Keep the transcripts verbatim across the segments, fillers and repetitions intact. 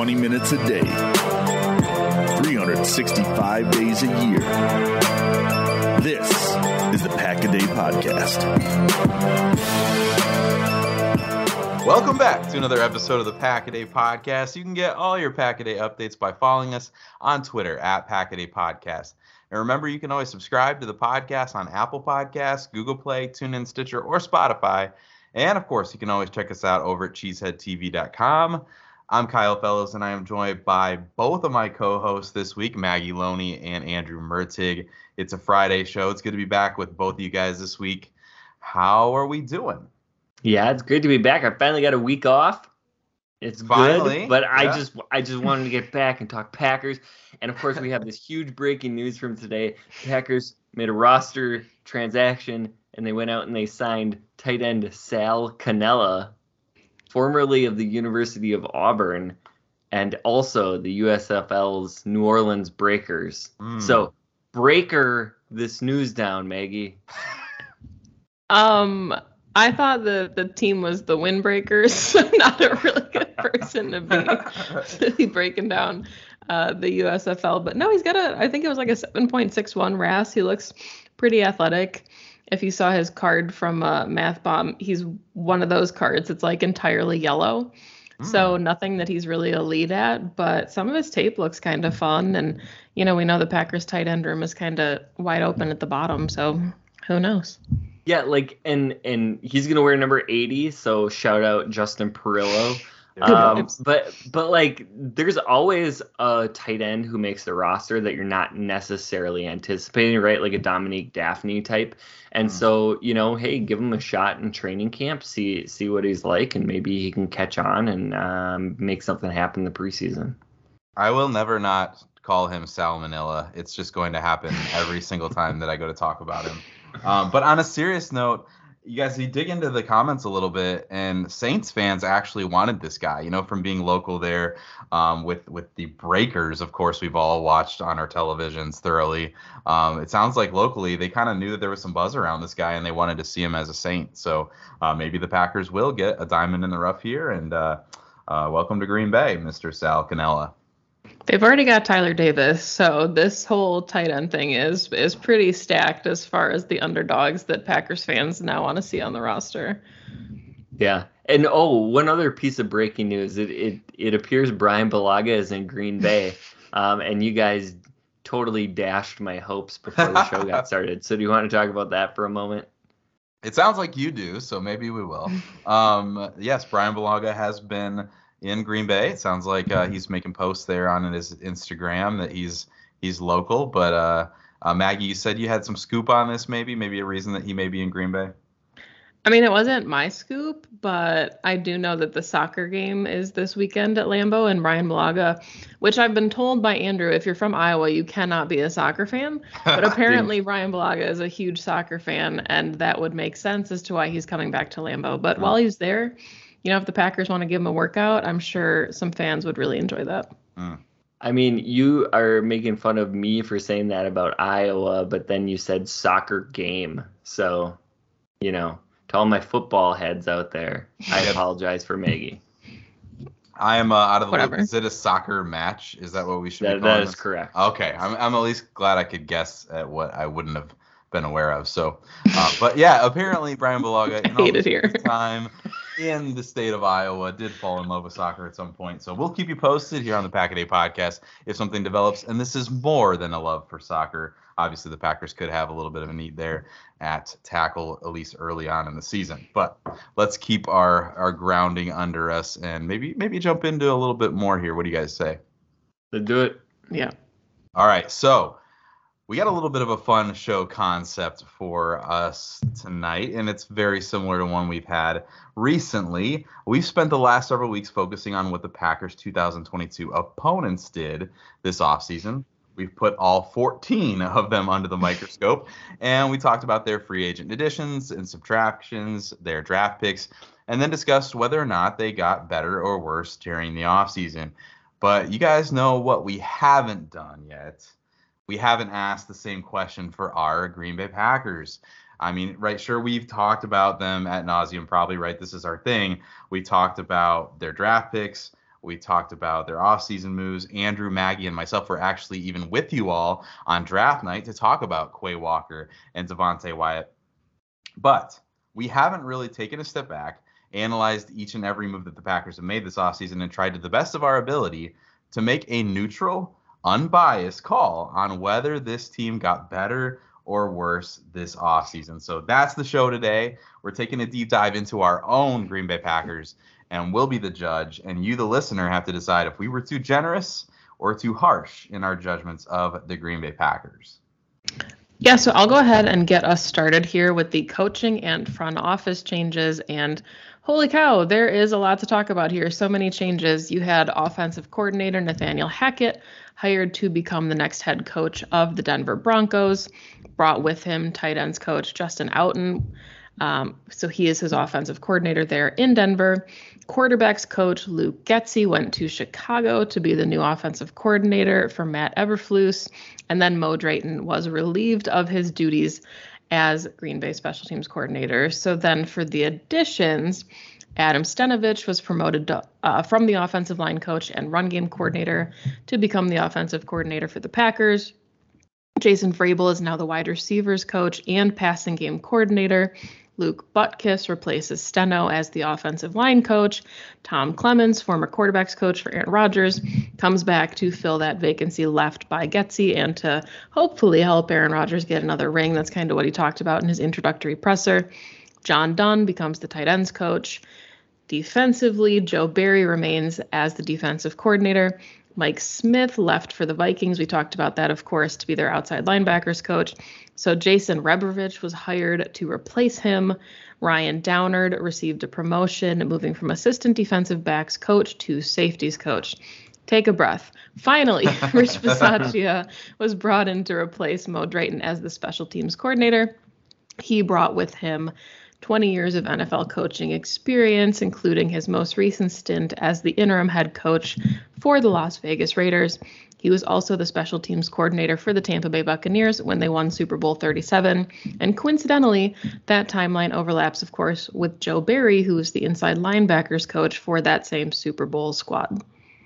twenty minutes a day, three hundred sixty-five days a year. This is the Pack-A-Day Podcast. Welcome back to another episode of the Pack-A-Day Podcast. You can get all your Pack-A-Day updates by following us on Twitter at Pack-A-Day Podcast. And remember, you can always subscribe to the podcast on Apple Podcasts, Google Play, TuneIn, Stitcher, or Spotify. And, of course, you can always check us out over at cheesehead t v dot com. I'm Kyle Fellows, and I am joined by both of my co-hosts this week, Maggie Loney and Andrew Mertig. It's a Friday show. It's good to be back with both of you guys this week. How are we doing? Yeah, it's good to be back. I finally got a week off. It's Finally, good, but yeah. I just I just wanted to get back and talk Packers. And, of course, we have this huge breaking news from today. Packers made a roster transaction, and they went out and they signed tight end Sal Cannella, formerly of the University of Auburn, and also the U S F L's New Orleans Breakers. Mm. So, breaker this news down, Maggie. Um... I thought the, the team was the Windbreakers, so not a really good person to be, to be breaking down uh, the U S F L. But no, he's got a, I think it was like a seven point six one R A S. He looks pretty athletic. If you saw his card from uh, Math Bomb, he's one of those cards. It's like entirely yellow. Mm. So nothing that he's really elite at, but some of his tape looks kind of fun. And, you know, we know the Packers tight end room is kind of wide open at the bottom. So who knows? Yeah, like, and and he's gonna wear number eighty, so shout out Justin Perillo. Um, but but like, there's always a tight end who makes the roster that you're not necessarily anticipating, right? Like a Dominique Daphne type. And mm. so, you know, hey, give him a shot in training camp, see see what he's like, and maybe he can catch on and um, make something happen in the preseason. I will never not call him Salmonella. It's just going to happen every single time that I go to talk about him. Um, but on a serious note, you guys, you dig into the comments a little bit, and Saints fans actually wanted this guy, you know, from being local there um, with, with the Breakers, of course, we've all watched on our televisions thoroughly. Um, it sounds like locally they kind of knew that there was some buzz around this guy, and they wanted to see him as a Saint. So uh, maybe the Packers will get a diamond in the rough here, and uh, uh, welcome to Green Bay, Mister Sal Cannella. They've already got Tyler Davis, so this whole tight end thing is is pretty stacked as far as the underdogs that Packers fans now want to see on the roster. Yeah, and oh, one other piece of breaking news: it it, it appears Brian Bulaga is in Green Bay, um, and you guys totally dashed my hopes before the show got started. So do you want to talk about that for a moment? It sounds like you do, so maybe we will. Um, yes, Brian Bulaga has been in Green Bay. It sounds like uh, he's making posts there on his Instagram that he's he's local. But uh, uh, Maggie, you said you had some scoop on this, maybe, maybe a reason that he may be in Green Bay. I mean, it wasn't my scoop, but I do know that the soccer game is this weekend at Lambeau, and Brian Bulaga, which I've been told by Andrew, if you're from Iowa, you cannot be a soccer fan. But apparently Brian Bulaga is a huge soccer fan, and that would make sense as to why he's coming back to Lambeau. But mm-hmm. while he's there, you know, if the Packers want to give him a workout, I'm sure some fans would really enjoy that. Mm. I mean, you are making fun of me for saying that about Iowa, but then you said soccer game. So, you know, to all my football heads out there, I apologize for Maggie. I am uh, out of the Whatever. loop. Is it a soccer match? Is that what we should that, be calling That is this? correct. Okay. I'm, I'm at least glad I could guess at what I wouldn't have been aware of. So, uh, but yeah, apparently Brian Bulaga in all hate it here. time in the state of Iowa did fall in love with soccer at some point. So we'll keep you posted here on the Pack-A-Day Podcast if something develops. And this is more than a love for soccer. Obviously, the Packers could have a little bit of a need there at tackle, at least early on in the season. But let's keep our, our grounding under us and maybe maybe jump into a little bit more here. What do you guys say? Let's do it. Yeah. All right. So we got a little bit of a fun show concept for us tonight, and it's very similar to one we've had recently. We've spent the last several weeks focusing on what the Packers' two thousand twenty-two opponents did this offseason. We've put all fourteen of them under the microscope, and we talked about their free agent additions and subtractions, their draft picks, and then discussed whether or not they got better or worse during the offseason. But you guys know what we haven't done yet. We haven't asked the same question for our Green Bay Packers. I mean, right, sure, we've talked about them ad nauseum, probably, right? This is our thing. We talked about their draft picks. We talked about their offseason moves. Andrew, Maggie, and myself were actually even with you all on draft night to talk about Quay Walker and Devontae Wyatt. But we haven't really taken a step back, analyzed each and every move that the Packers have made this offseason, and tried to the best of our ability to make a neutral, unbiased call on whether this team got better or worse this offseason. So that's the show today. We're taking a deep dive into our own Green Bay Packers, and we'll be the judge. And you, the listener, have to decide if we were too generous or too harsh in our judgments of the Green Bay Packers. Yeah, so I'll go ahead and get us started here with the coaching and front office changes. And holy cow, there is a lot to talk about here. So many changes. You had offensive coordinator Nathaniel Hackett hired to become the next head coach of the Denver Broncos, brought with him tight ends coach Justin Outen. Um, so he is his offensive coordinator there in Denver. Quarterbacks coach Luke Getsy went to Chicago to be the new offensive coordinator for Matt Eberflus. And then Mo Drayton was relieved of his duties as Green Bay special teams coordinator. So then for the additions, Adam Stenavich was promoted to, uh, from the offensive line coach and run game coordinator to become the offensive coordinator for the Packers. Jason Vrabel is now the wide receivers coach and passing game coordinator. Luke Butkus replaces Steno as the offensive line coach. Tom Clemens, former quarterbacks coach for Aaron Rodgers, comes back to fill that vacancy left by Getsy and to hopefully help Aaron Rodgers get another ring. That's kind of what he talked about in his introductory presser. John Dunn becomes the tight ends coach. Defensively, Joe Barry remains as the defensive coordinator. Mike Smith left for the Vikings. We talked about that, of course, to be their outside linebackers coach. So Jason Rebrovich was hired to replace him. Ryan Downard received a promotion, moving from assistant defensive backs coach to safeties coach. Take a breath. Finally, Rich Bisaccia was brought in to replace Mo Drayton as the special teams coordinator. He brought with him twenty years of N F L coaching experience, including his most recent stint as the interim head coach for the Las Vegas Raiders. He was also the special teams coordinator for the Tampa Bay Buccaneers when they won Super Bowl thirty-seven. And coincidentally, that timeline overlaps, of course, with Joe Barry, who is the inside linebackers coach for that same Super Bowl squad.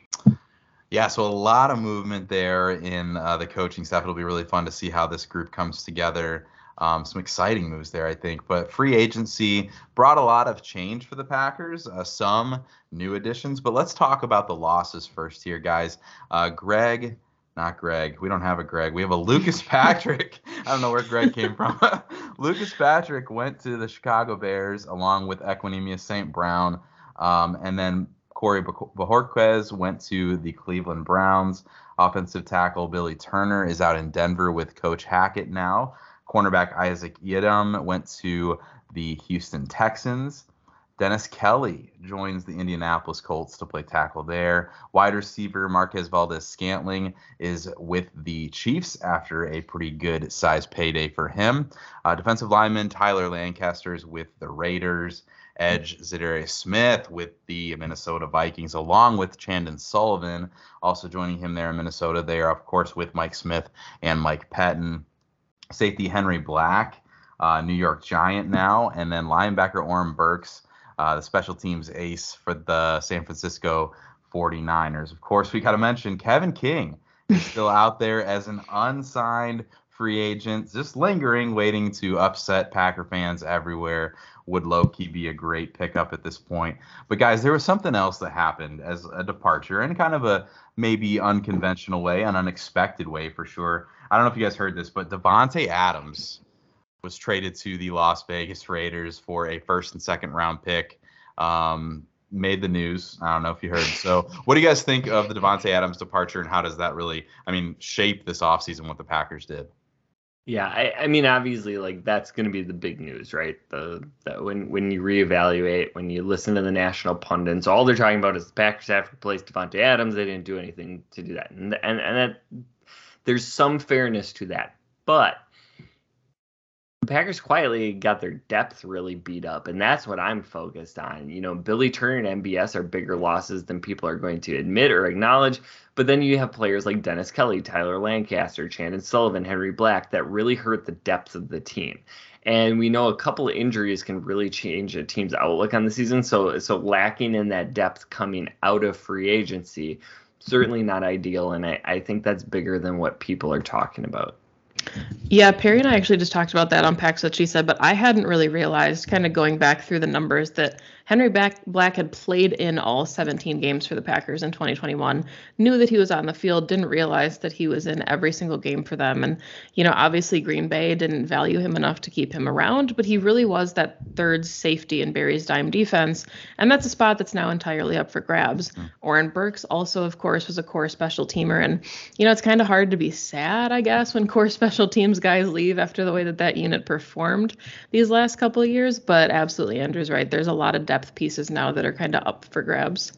Yeah, so a lot of movement there in uh, the coaching staff. It'll be really fun to see how this group comes together. Um, some exciting moves there, I think. But free agency brought a lot of change for the Packers, uh, some new additions. But let's talk about the losses first here, guys. Uh, Greg, not Greg. We don't have a Greg. We have a Lucas Patrick. I don't know where Greg came from. Lucas Patrick went to the Chicago Bears along with Equanimeous Saint Brown. Um, and then Corey Bojorquez went to the Cleveland Browns. Offensive tackle Billy Turner is out in Denver with Coach Hackett now. Cornerback Isaac Yiadom went to the Houston Texans. Dennis Kelly joins the Indianapolis Colts to play tackle there. Wide receiver Marquez Valdes-Scantling is with the Chiefs after a pretty good size payday for him. Uh, defensive lineman Tyler Lancaster is with the Raiders. Edge Za'Darius Smith with the Minnesota Vikings, along with Chandon Sullivan, also joining him there in Minnesota. They are, of course, with Mike Smith and Mike Pettin. Safety Henry Black, uh, New York Giant now, and then linebacker Oren Burks, uh, the special teams ace for the San Francisco forty-niners. Of course, we got to mention Kevin King is still out there as an unsigned free agent, just lingering, waiting to upset Packer fans everywhere. Would low-key be a great pickup at this point. But, guys, there was something else that happened as a departure in kind of a maybe unconventional way, an unexpected way for sure. I don't know if you guys heard this, but Davante Adams was traded to the Las Vegas Raiders for a first and second round pick. Um, made the news. I don't know if you heard. So what do you guys think of the Davante Adams departure, and how does that really, I mean, shape this offseason, what the Packers did? Yeah, I, I mean, obviously, like, that's going to be the big news, right? The, the when when you reevaluate, when you listen to the national pundits, all they're talking about is the Packers have to replace Davante Adams. They didn't do anything to do that, and and and that, there's some fairness to that, but the Packers quietly got their depth really beat up, and that's what I'm focused on. You know, Billy Turner and M B S are bigger losses than people are going to admit or acknowledge, but then you have players like Dennis Kelly, Tyler Lancaster, Chandon Sullivan, Henry Black that really hurt the depth of the team. And we know a couple of injuries can really change a team's outlook on the season. So, so lacking in that depth coming out of free agency, certainly not ideal. And I, I think that's bigger than what people are talking about. Yeah, Perry and I actually just talked about that on Packs What She Said, but I hadn't really realized, kind of going back through the numbers, that Henry Black had played in all seventeen games for the Packers in twenty twenty-one, knew that he was on the field, didn't realize that he was in every single game for them. And, you know, obviously Green Bay didn't value him enough to keep him around, but he really was that third safety in Barry's dime defense. And that's a spot that's now entirely up for grabs. Mm. Oren Burks also, of course, was a core special teamer. And, you know, it's kind of hard to be sad, I guess, when core special teams guys leave after the way that that unit performed these last couple of years. But absolutely, Andrew's right. There's a lot of depth pieces now that are kind of up for grabs.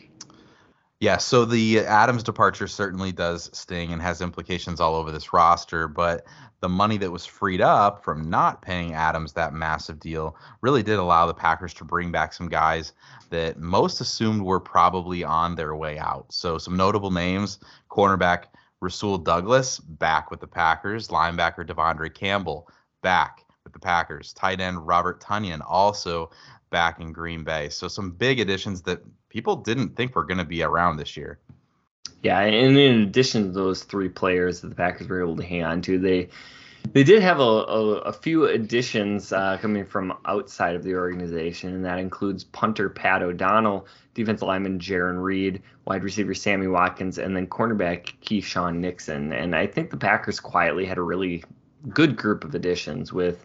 Yeah, so the Adams departure certainly does sting and has implications all over this roster, but the money that was freed up from not paying Adams that massive deal really did allow the Packers to bring back some guys that most assumed were probably on their way out. So some notable names: cornerback Rasul Douglas, back with the Packers; linebacker Devondre Campbell, back with the Packers; tight end Robert Tonyan, also back in Green Bay. So some big additions that people didn't think were going to be around this year. Yeah, and in addition to those three players that the Packers were able to hang on to, they they did have a, a, a few additions uh, coming from outside of the organization, and that includes punter Pat O'Donnell, defensive lineman Jaron Reed, wide receiver Sammy Watkins, and then cornerback Keyshawn Nixon. And I think the Packers quietly had a really good group of additions with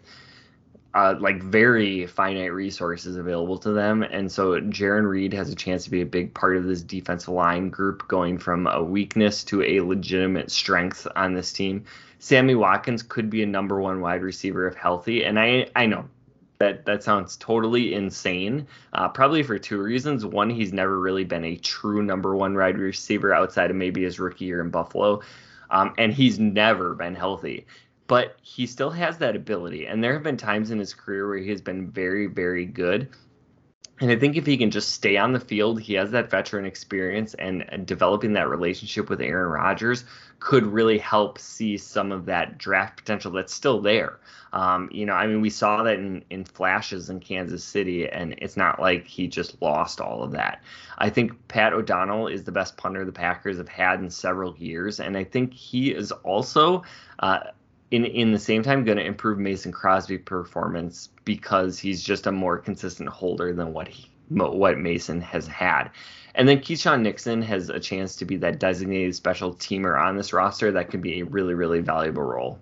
Uh, like very finite resources available to them. And so Jaron Reed has a chance to be a big part of this defensive line group, going from a weakness to a legitimate strength on this team. Sammy Watkins could be a number one wide receiver if healthy. And I, I know that that sounds totally insane, uh, probably for two reasons. One, he's never really been a true number one wide receiver outside of maybe his rookie year in Buffalo. Um, and he's never been healthy. But he still has that ability. And there have been times in his career where he has been very, very good. And I think if he can just stay on the field, he has that veteran experience, and developing that relationship with Aaron Rodgers could really help see some of that draft potential that's still there. Um, you know, I mean, we saw that in, in flashes in Kansas City, and it's not like he just lost all of that. I think Pat O'Donnell is the best punter the Packers have had in several years. And I think he is also uh, in in the same time going to improve Mason Crosby's performance, because he's just a more consistent holder than what he what Mason has had. And then Keyshawn Nixon has a chance to be that designated special teamer on this roster that could be a really, really valuable role.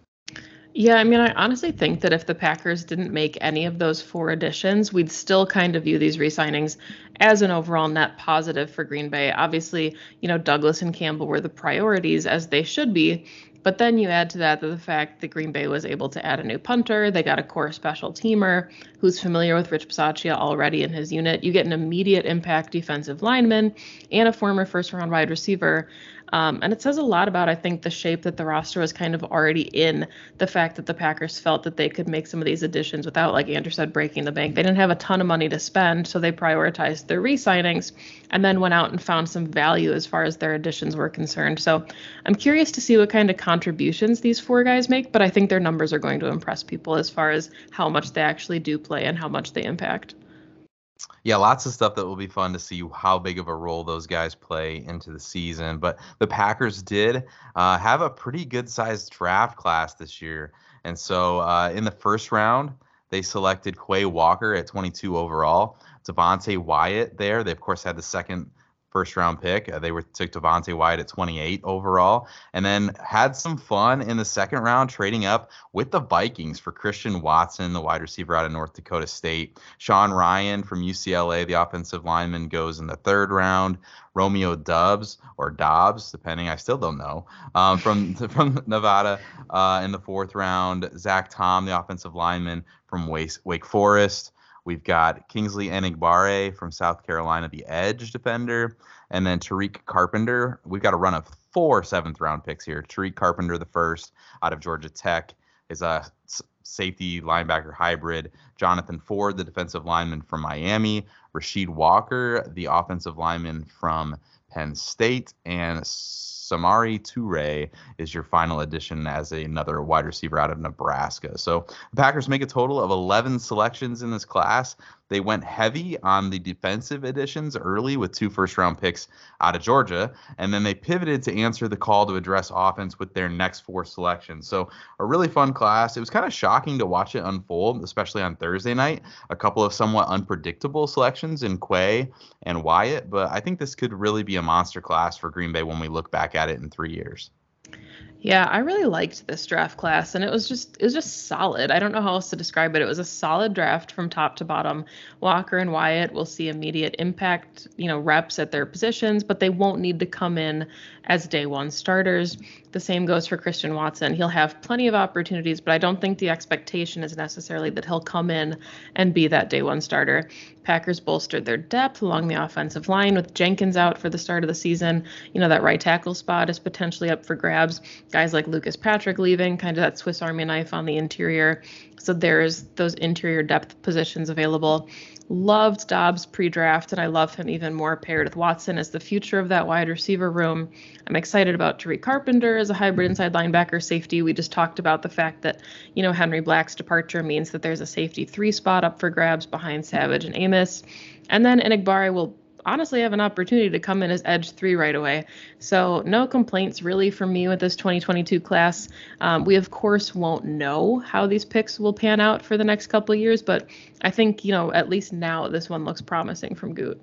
Yeah, I mean, I honestly think that if the Packers didn't make any of those four additions, we'd still kind of view these re-signings as an overall net positive for Green Bay. Obviously, you know, Douglas and Campbell were the priorities, as they should be. But then you add to that the fact that Green Bay was able to add a new punter. They got a core special teamer who's familiar with Rich Bisaccia already in his unit. You get an immediate impact defensive lineman and a former first-round wide receiver. Um, and it says a lot about, I think, the shape that the roster was kind of already in, the fact that the Packers felt that they could make some of these additions without, like Andrew said, breaking the bank. They didn't have a ton of money to spend, so they prioritized their re-signings and then went out and found some value as far as their additions were concerned. So I'm curious to see what kind of contributions these four guys make, but I think their numbers are going to impress people as far as how much they actually do play and how much they impact. Yeah, lots of stuff that will be fun to see how big of a role those guys play into the season. But the Packers did uh, have a pretty good-sized draft class this year. And so uh, in the first round, they selected Quay Walker at twenty-two overall. Devontae Wyatt there. They, of course, had the second first-round pick. Uh, they were took Devontae Wyatt at twenty-eight overall. And then had some fun in the second round, trading up with the Vikings for Christian Watson, the wide receiver out of North Dakota State. Sean Ryan from U C L A, the offensive lineman, goes in the third round. Romeo Doubs, or Dobbs, depending, I still don't know, um, from from Nevada uh, in the fourth round. Zach Tom, the offensive lineman from Wake, Wake Forest. We've got Kingsley Enagbare from South Carolina, the edge defender. And then Tariq Carpenter. We've got a run of four seventh-round picks here. Tariq Carpenter, the first, out of Georgia Tech, is a safety linebacker hybrid. Jonathan Ford, the defensive lineman from Miami. Rasheed Walker, the offensive lineman from Penn State, and Samori Toure is your final addition as another wide receiver out of Nebraska. So the Packers make a total of eleven selections in this class. They went heavy on the defensive additions early with two first-round picks out of Georgia, and then they pivoted to answer the call to address offense with their next four selections. So a really fun class. It was kind of shocking to watch it unfold, especially on Thursday night. A couple of somewhat unpredictable selections in Quay and Wyatt, but I think this could really be a monster class for Green Bay when we look back at it in three years. Yeah, I really liked this draft class, and it was just it was just solid. I don't know how else to describe it. It was a solid draft from top to bottom. Walker and Wyatt will see immediate impact, you know, reps at their positions, but they won't need to come in as day one starters. The same goes for Christian Watson. He'll have plenty of opportunities, but I don't think the expectation is necessarily that he'll come in and be that day one starter. Packers bolstered their depth along the offensive line with Jenkins out for the start of the season. You know, that right tackle spot is potentially up for grabs. Guys like Lucas Patrick leaving, kind of that Swiss Army knife on the interior. So there's those interior depth positions available. Loved Dobbs pre-draft, and I love him even more paired with Watson as the future of that wide receiver room. I'm excited about Tariq Carpenter as a hybrid inside linebacker safety. We just talked about the fact that, you know, Henry Black's departure means that there's a safety three spot up for grabs behind Savage and Amos. And then Enigbare will honestly have an opportunity to come in as edge three right away. So no complaints really from me with this twenty twenty-two class. Um, we, of course, won't know how these picks will pan out for the next couple of years, but I think, you know, at least now this one looks promising from Goot.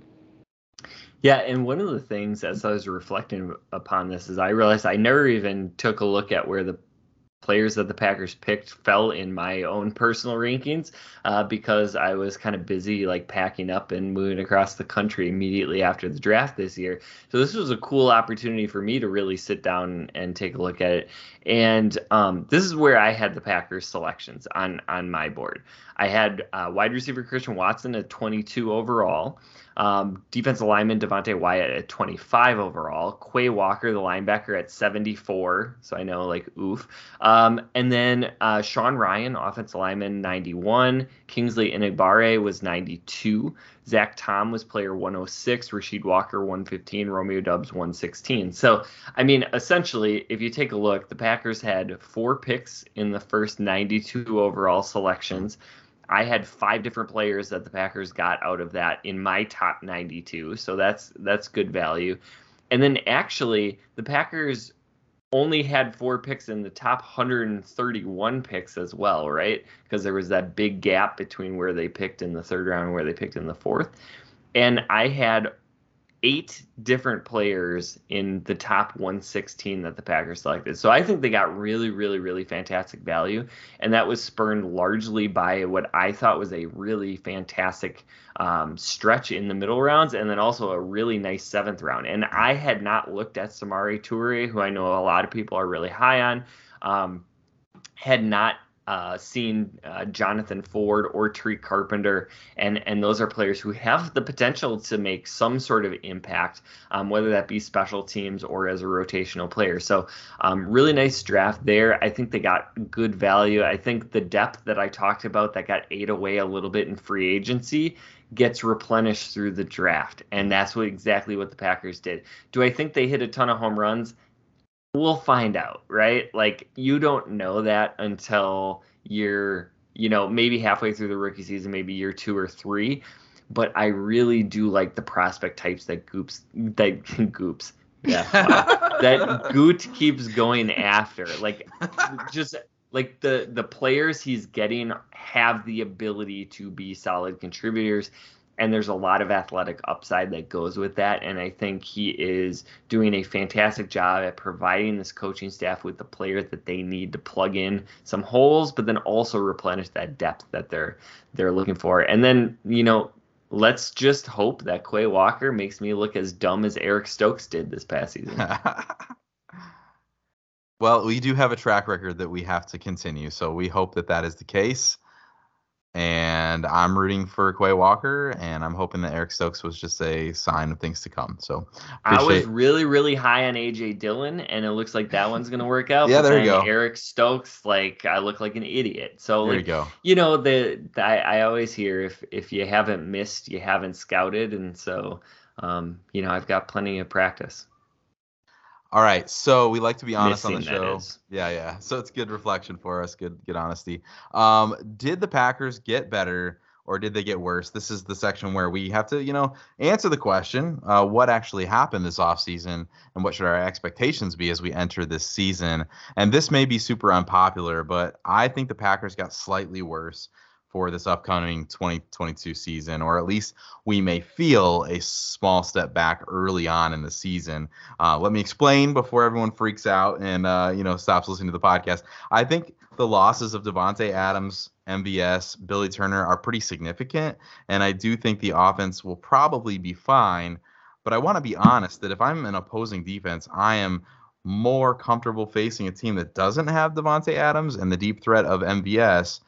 Yeah, and one of the things as I was reflecting upon this is I realized I never even took a look at where the players that the Packers picked fell in my own personal rankings uh, because I was kind of busy like packing up and moving across the country immediately after the draft this year. So this was a cool opportunity for me to really sit down and take a look at it. And um, this is where I had the Packers selections on, on my board. I had uh, wide receiver Christian Watson at twenty-two overall. Um, defensive lineman Devontae Wyatt at twenty-five overall, Quay Walker, the linebacker, at seventy-four. So I know, like, oof. Um, and then uh, Sean Ryan, offensive lineman, ninety-one. Kingsley Enigbare was ninety-two. Zach Tom was player one oh six. Rasheed Walker, one fifteen. Romeo Doubs, one sixteen. So, I mean, essentially, if you take a look, the Packers had four picks in the first ninety-two overall selections. I had five different players that the Packers got out of that in my top ninety-two, so that's that's good value. And then actually, the Packers only had four picks in the top one hundred thirty-one picks as well, right? Because there was that big gap between where they picked in the third round and where they picked in the fourth. And I had eight different players in the top one sixteen that the Packers selected. So I think they got really, really, really fantastic value. And that was spurned largely by what I thought was a really fantastic um, stretch in the middle rounds, and then also a really nice seventh round. And I had not looked at Samori Toure, who I know a lot of people are really high on, um, had not Uh, seen uh, Jonathan Ford or Tariq Carpenter, and and those are players who have the potential to make some sort of impact, um, whether that be special teams or as a rotational player. So um, really nice draft there. I think they got good value. I think the depth that I talked about that got ate away a little bit in free agency gets replenished through the draft, and that's what exactly what the Packers did. Do I think they hit a ton of home runs? We'll find out, right? Like, you don't know that until you're, you know, maybe halfway through the rookie season, maybe year two or three. But I really do like the prospect types that Goops, that Goops, yeah, wow, that Goot keeps going after. Like, just like the the players he's getting have the ability to be solid contributors. And there's a lot of athletic upside that goes with that. And I think he is doing a fantastic job at providing this coaching staff with the players that they need to plug in some holes, but then also replenish that depth that they're they're looking for. And then, you know, let's just hope that Quay Walker makes me look as dumb as Eric Stokes did this past season. Well, we do have a track record that we have to continue, so we hope that that is the case. And I'm rooting for Quay Walker, and I'm hoping that Eric Stokes was just a sign of things to come. So I was really, really high on A J Dillon, and it looks like that one's going to work out. Yeah, but there then you go. Eric Stokes, like, I look like an idiot. So, there like, you go. You know, the, the I, I always hear if, if you haven't missed, you haven't scouted. And so, um, you know, I've got plenty of practice. All right, so we like to be honest Missing, on the show. that is. Yeah, yeah. So it's good reflection for us, good good honesty. Um, did the Packers get better or did they get worse? This is the section where we have to, you know, answer the question, uh, what actually happened this offseason and what should our expectations be as we enter this season? And this may be super unpopular, but I think the Packers got slightly worse for this upcoming twenty twenty-two season, or at least we may feel a small step back early on in the season. Uh, let me explain before everyone freaks out and uh, you know stops listening to the podcast. I think the losses of Davante Adams, M V S, Billy Turner are pretty significant, and I do think the offense will probably be fine. But I want to be honest that if I'm an opposing defense, I am more comfortable facing a team that doesn't have Davante Adams and the deep threat of M V S.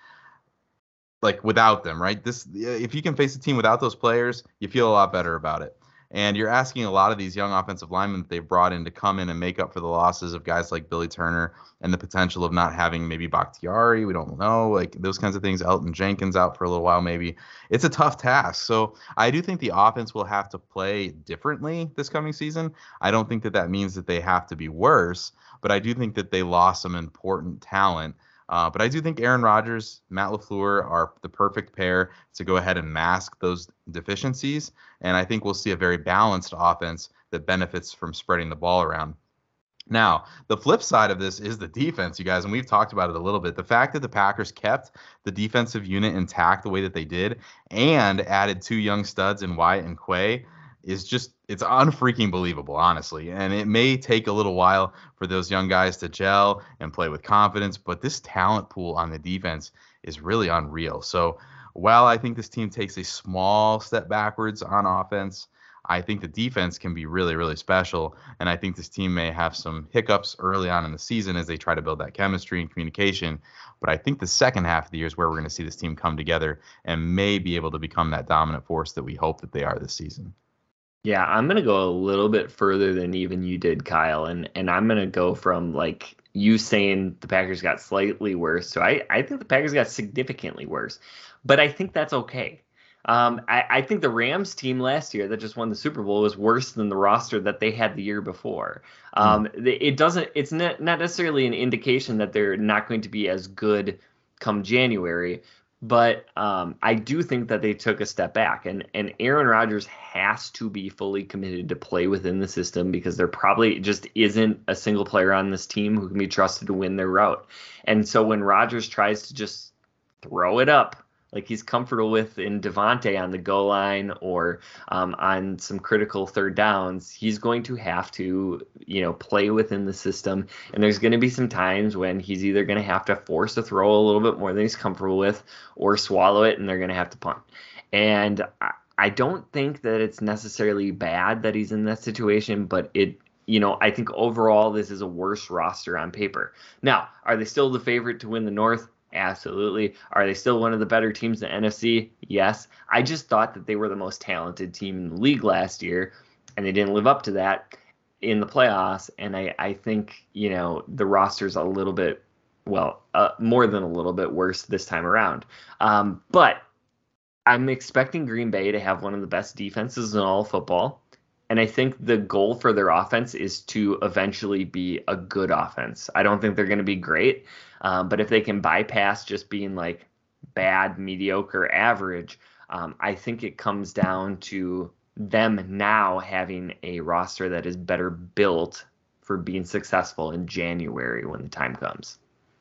Like without them, right? This, if you can face a team without those players, you feel a lot better about it. And you're asking a lot of these young offensive linemen that they've brought in to come in and make up for the losses of guys like Billy Turner and the potential of not having maybe Bakhtiari. We don't know, like those kinds of things. Elton Jenkins out for a little while, maybe. It's a tough task. So I do think the offense will have to play differently this coming season. I don't think that that means that they have to be worse, but I do think that they lost some important talent. Uh, but I do think Aaron Rodgers, Matt LaFleur are the perfect pair to go ahead and mask those deficiencies. And I think we'll see a very balanced offense that benefits from spreading the ball around. Now, the flip side of this is the defense, you guys, and we've talked about it a little bit. The fact that the Packers kept the defensive unit intact the way that they did and added two young studs in Wyatt and Quay is just, it's unfreaking believable, honestly. And it may take a little while for those young guys to gel and play with confidence, but this talent pool on the defense is really unreal. So while I think this team takes a small step backwards on offense, I think the defense can be really, really special. And I think this team may have some hiccups early on in the season as they try to build that chemistry and communication. But I think the second half of the year is where we're going to see this team come together and may be able to become that dominant force that we hope that they are this season. Yeah, I'm going to go a little bit further than even you did, Kyle. And and I'm going to go from like you saying the Packers got slightly worse. So I, I think the Packers got significantly worse. But I think that's okay. Um, I, I think the Rams team last year that just won the Super Bowl was worse than the roster that they had the year before. Um, mm. It doesn't. It's not, not necessarily an indication that they're not going to be as good come January. But um, I do think that they took a step back, and, and Aaron Rodgers has to be fully committed to play within the system because there probably just isn't a single player on this team who can be trusted to win their route. And so when Rodgers tries to just throw it up, like he's comfortable with in Davante on the goal line or um, on some critical third downs, he's going to have to, you know, play within the system. And there's going to be some times when he's either going to have to force a throw a little bit more than he's comfortable with or swallow it, and they're going to have to punt. And I, I don't think that it's necessarily bad that he's in that situation, but it, you know, I think overall this is a worse roster on paper. Now, are they still the favorite to win the North? Absolutely. Are they still one of the better teams in the N F C? Yes. I just thought that they were the most talented team in the league last year, and they didn't live up to that in the playoffs. And I, I think, you know, the roster's a little bit, well, uh, more than a little bit worse this time around. Um, but I'm expecting Green Bay to have one of the best defenses in all of football. And I think the goal for their offense is to eventually be a good offense. I don't think they're going to be great. Um, but if they can bypass just being like bad, mediocre, average, um, I think it comes down to them now having a roster that is better built for being successful in January when the time comes.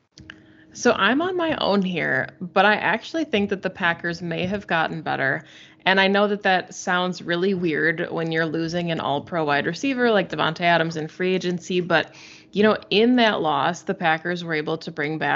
So I'm on my own here, but I actually think that the Packers may have gotten better. And I know that that sounds really weird when you're losing an all-pro wide receiver like Davante Adams in free agency, but you know, in that loss, the Packers were able to bring back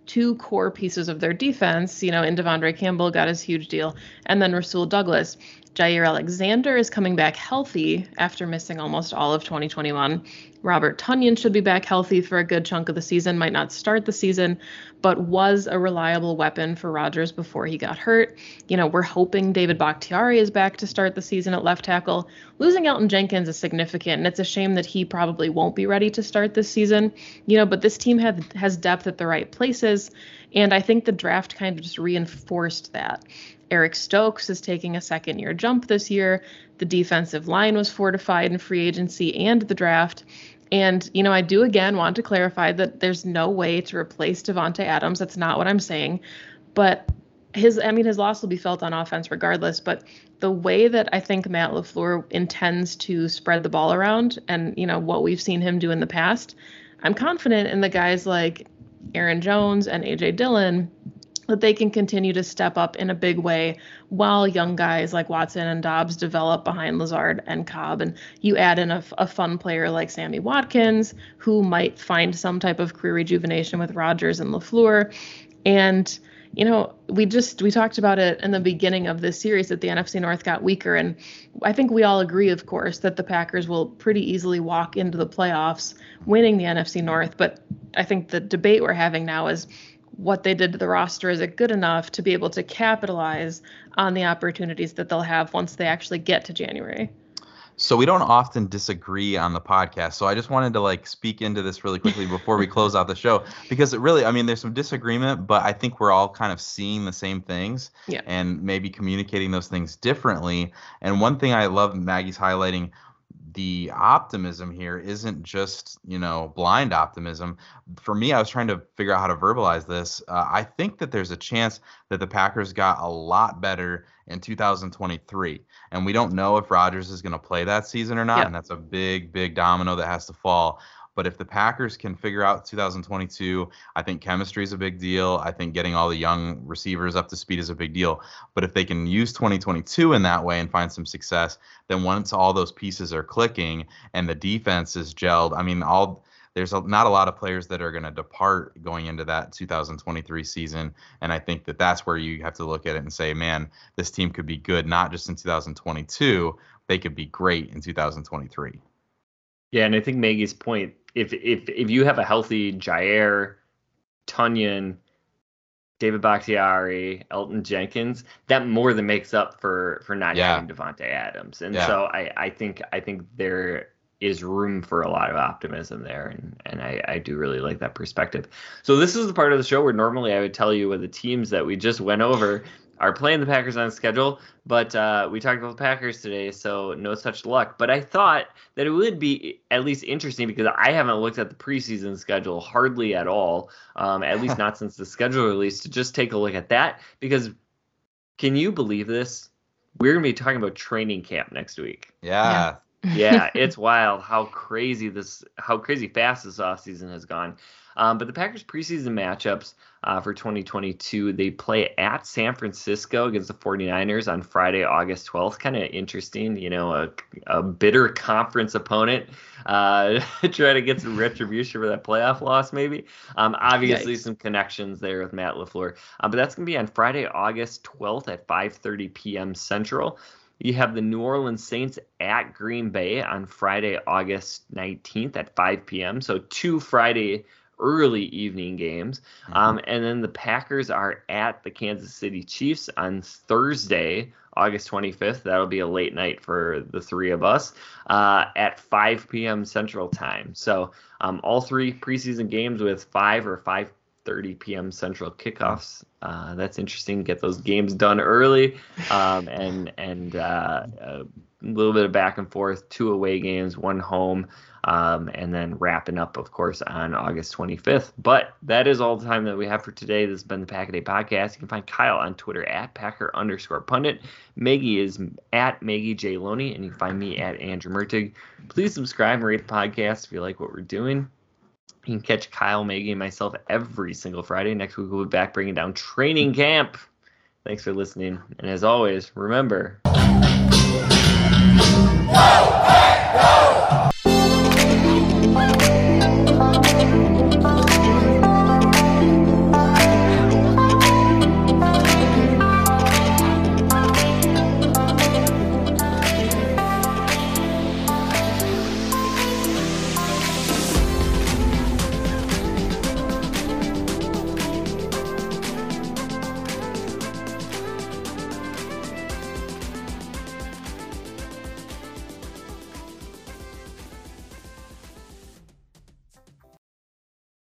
two core pieces of their defense, you know, in Devondre Campbell got his huge deal, and then Rasul Douglas. Jair Alexander is coming back healthy after missing almost all of twenty twenty-one. Robert Tonyan should be back healthy for a good chunk of the season, might not start the season, but was a reliable weapon for Rodgers before he got hurt. You know, we're hoping David Bakhtiari is back to start the season at left tackle. Losing Elgton Jenkins is significant, and it's a shame that he probably won't be ready to start this season. You know, but this team have, has depth at the right places, and I think the draft kind of just reinforced that. Eric Stokes is taking a second year jump this year. The defensive line was fortified in free agency and the draft. And, you know, I do again want to clarify that there's no way to replace Davante Adams. That's not what I'm saying. But his, I mean, his loss will be felt on offense regardless. But the way that I think Matt LaFleur intends to spread the ball around and, you know, what we've seen him do in the past, I'm confident in the guys like Aaron Jones and A J Dillon that they can continue to step up in a big way while young guys like Watson and Dobbs develop behind Lazard and Cobb. And you add in a, a fun player like Sammy Watkins, who might find some type of career rejuvenation with Rodgers and LaFleur. And, you know, we just, we talked about it in the beginning of this series that the N F C North got weaker. And I think we all agree, of course, that the Packers will pretty easily walk into the playoffs winning the N F C North. But I think the debate we're having now is, what they did to the roster, is it good enough to be able to capitalize on the opportunities that they'll have once they actually get to January? So we don't often disagree on the podcast. So I just wanted to like speak into this really quickly before we close out the show, because it really, I mean, there's some disagreement, but I think we're all kind of seeing the same things yeah. and maybe communicating those things differently. And one thing I love Maggie's highlighting, the optimism here isn't just, you know, blind optimism. For me, I was trying to figure out how to verbalize this. Uh, I think that there's a chance that the Packers got a lot better in two thousand twenty-three. And we don't know if Rodgers is going to play that season or not. Yeah. And that's a big, big domino that has to fall. But if the Packers can figure out two thousand twenty-two, I think chemistry is a big deal. I think getting all the young receivers up to speed is a big deal. But if they can use twenty twenty-two in that way and find some success, then once all those pieces are clicking and the defense is gelled, I mean, all there's a, not a lot of players that are going to depart going into that two thousand twenty-three season. And I think that that's where you have to look at it and say, man, this team could be good, not just in two thousand twenty-two, they could be great in two thousand twenty-three. Yeah, and I think Maggie's point, if if if you have a healthy Jair, Tonyan, David Bakhtiari, Elgton Jenkins, that more than makes up for for not yeah. having Davante Adams. And yeah. so I, I think I think there is room for a lot of optimism there, and and I, I do really like that perspective. So this is the part of the show where normally I would tell you what the teams that we just went over are playing the Packers on schedule, but uh, we talked about the Packers today, so no such luck. But I thought that it would be at least interesting because I haven't looked at the preseason schedule hardly at all, um, at least not since the schedule release, to just take a look at that. Because can you believe this? We're going to be talking about training camp next week. Yeah. Yeah, yeah it's wild how crazy this, how crazy fast this offseason has gone. Um, but the Packers preseason matchups uh, for twenty twenty-two, they play at San Francisco against the 49ers on Friday, August twelfth. Kind of interesting, you know, a, a bitter conference opponent. Uh, try to get some retribution for that playoff loss, maybe. Um, obviously, Yikes. Some connections there with Matt LaFleur. Uh, but that's going to be on Friday, August twelfth at five thirty p.m. Central. You have the New Orleans Saints at Green Bay on Friday, August nineteenth at five p.m. So two Friday early evening games. Mm-hmm. Um, and then the Packers are at the Kansas City Chiefs on Thursday, August twenty-fifth. That'll be a late night for the three of us uh, at five p.m. Central Time. So um, all three preseason games with five or five thirty p.m. Central kickoffs. Uh, that's interesting. Get those games done early, um, and and uh, a little bit of back and forth. Two away games, one home, um, and then wrapping up, of course, on August twenty-fifth. But that is all the time that we have for today. This has been the Pack-A-Day Podcast. You can find Kyle on Twitter at Packer underscore pundit. Maggie is at Maggie J. Loney, and you can find me at Andrew Mertig. Please subscribe and rate the podcast if you like what we're doing. You can catch Kyle, Maggie, and myself every single Friday. Next week, we'll be back bringing down training camp. Thanks for listening. And as always, remember... Whoa!